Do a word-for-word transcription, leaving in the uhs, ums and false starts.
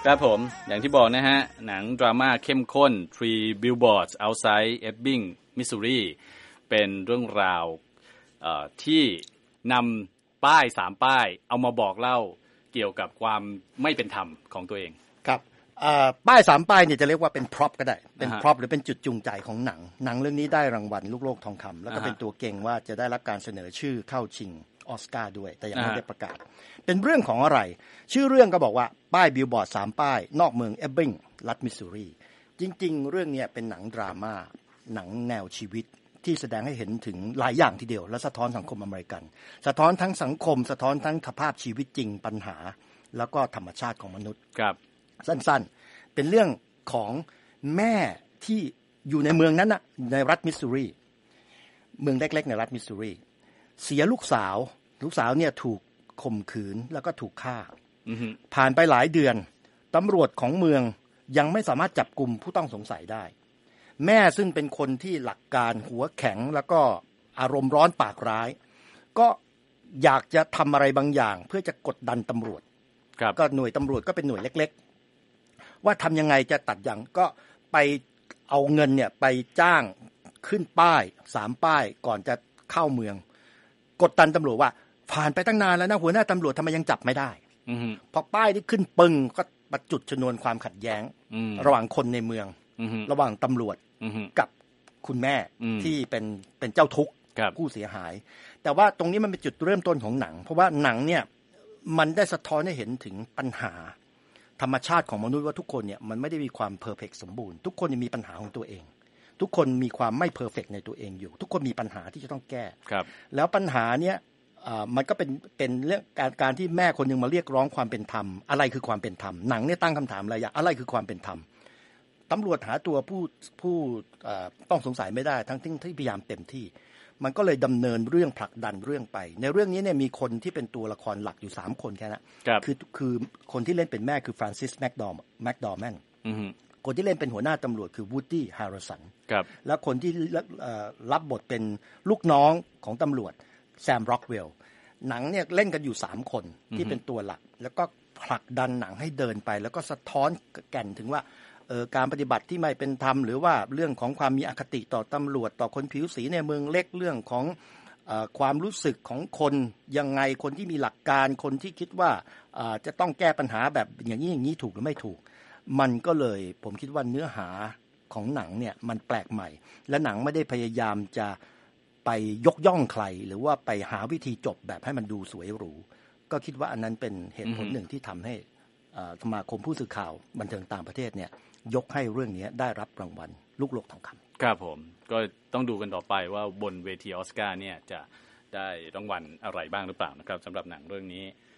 ครับผมอย่างที่บอกนะฮะหนังดราม่าเข้มข้น Three Billboards Outside Ebbing Missouri เป็นเรื่องราวที่นำป้ายสามป้ายเอามาบอกเล่าเกี่ยวกับความไม่เป็นธรรมของตัวเองครับป้ายสามป้ายเนี่ยจะเรียกว่าเป็นพร็อพก็ได้เป็นพร็อพหรือเป็นจุดจูงใจของหนังหนังเรื่องนี้ได้รางวัลลูกโลกทองคำแล้วก็เป็นตัวเก่งว่าจะได้รับการเสนอชื่อเข้าชิงออสการ์ด้วยแต่ยังไม่ได้ประกาศเป็นเรื่องของอะไรชื่อเรื่องก็บอกว่าป้ายบิลบอร์ดสามป้ายนอกเมืองเอบบิงรัฐมิสซูรีจริงๆเรื่องนี้เป็นหนังดราม่าหนังแนวชีวิตที่แสดงให้เห็นถึงหลายอย่างทีเดียวและสะท้อนสังคมอเมริกันสะท้อนทั้งสังคมสะท้อนทั้งสภาพชีวิตจริงปัญหาแล้วก็ธรรมชาติของมนุษย์ครับสั้นๆเป็นเรื่องของแม่ที่อยู่ในเมืองนั้นน่ะในรัฐมิสซูรีเมืองเล็กๆในรัฐมิสซูรีเสียลูกสาวลูกสาวเนี่ยถูกข่มขืนแล้วก็ถูกฆ่า mm-hmm. ผ่านไปหลายเดือนตำรวจของเมืองยังไม่สามารถจับกุมผู้ต้องสงสัยได้แม่ซึ่งเป็นคนที่หลักการหัวแข็งแล้วก็อารมณ์ร้อนปากร้ายก็อยากจะทำอะไรบางอย่างเพื่อจะกดดันตำรวจก็หน่วยตำรวจก็เป็นหน่วยเล็กๆว่าทำยังไงจะตัดอย่างก็ไปเอาเงินเนี่ยไปจ้างขึ้นป้ายสามป้ายก่อนจะเข้าเมืองกดดันตำรวจว่าผ่านไปตั้งนานแล้วนะหัวหน้าตำรวจทำไมยังจับไม่ได้ mm-hmm. พอป้ายที่ขึ้นปึ้งก็มาจุดชนวนความขัดแย้ง mm-hmm. ระหว่างคนในเมือง mm-hmm. ระหว่างตำรวจ mm-hmm. กับคุณแม่ mm-hmm. ที่เป็นเป็นเจ้าทุกข์ผู้เสียหายแต่ว่าตรงนี้มันเป็นจุดเริ่มต้นของหนังเพราะว่าหนังเนี่ยมันได้สะท้อนให้เห็นถึงปัญหาธรรมชาติของมนุษย์ว่าทุกคนเนี่ยมันไม่ได้มีความเพอร์เฟกต์สมบูรณ์ทุกคนมีปัญหาของตัวเองทุกคนมีความไม่เพอร์เฟกต์ในตัวเองอยู่ทุกคนมีปัญหาที่จะต้องแก้แล้วปัญหาเนี้ยมันก็เป็นเป็นเรื่องการการที่แม่คนนึงมาเรียกร้องความเป็นธรรมอะไรคือความเป็นธรรมหนังเนี่ยตั้งคำถามอะไรอย่างอะไรคือความเป็นธรรมตำรวจหาตัวผู้ผู้ต้องสงสัยไม่ได้ทั้งที่พยายามเต็มที่มันก็เลยดำเนินเรื่องผลักดันเรื่องไปในเรื่องนี้เนี่ยมีคนที่เป็นตัวละครหลักอยู่สามคนแค่นั้นคือคือคนที่เล่นเป็นแม่คือฟรานซิสแมคดอร์แมคดอร์แมนคนที่เล่นเป็นหัวหน้าตำรวจคือวูดดี้แฮร์ริสันแล้วคนที่รับบทเป็นลูกน้องของตำรวจแซมร็อกเวลล์หนังเนี่ยเล่นกันอยู่สามคนที่เป็นตัวหลักแล้วก็ผลักดันหนังให้เดินไปแล้วก็สะท้อนแก่นถึงว่าการปฏิบัติที่ไม่เป็นธรรมหรือว่าเรื่องของความมีอคติต่อตำรวจต่อคนผิวสีในเมืองเล็กเรื่องของเอ่อความรู้สึกของคนยังไงคนที่มีหลักการคนที่คิดว่าจะต้องแก้ปัญหาแบบอย่างนี้อย่างนี้ถูกหรือไม่ถูกมันก็เลยผมคิดว่าเนื้อหาของหนังเนี่ยมันแปลกใหม่และหนังไม่ได้พยายามจะไปยกย่องใครหรือว่าไปหาวิธีจบแบบให้มันดูสวยหรูก็คิดว่าอันนั้นเป็นเหตุผลหนึ่งที่ทำให้สมาคมผู้สื่อข่าวบันเทิงต่างประเทศเนี่ยยกให้เรื่องนี้ได้รับรางวัลลูกโลกทองคำครับผมก็ต้องดูกันต่อไปว่าบนเวทีออสการ์เนี่ยจะได้รางวัลอะไรบ้างหรือเปล่านะครับสำหรับหนังเรื่องนี้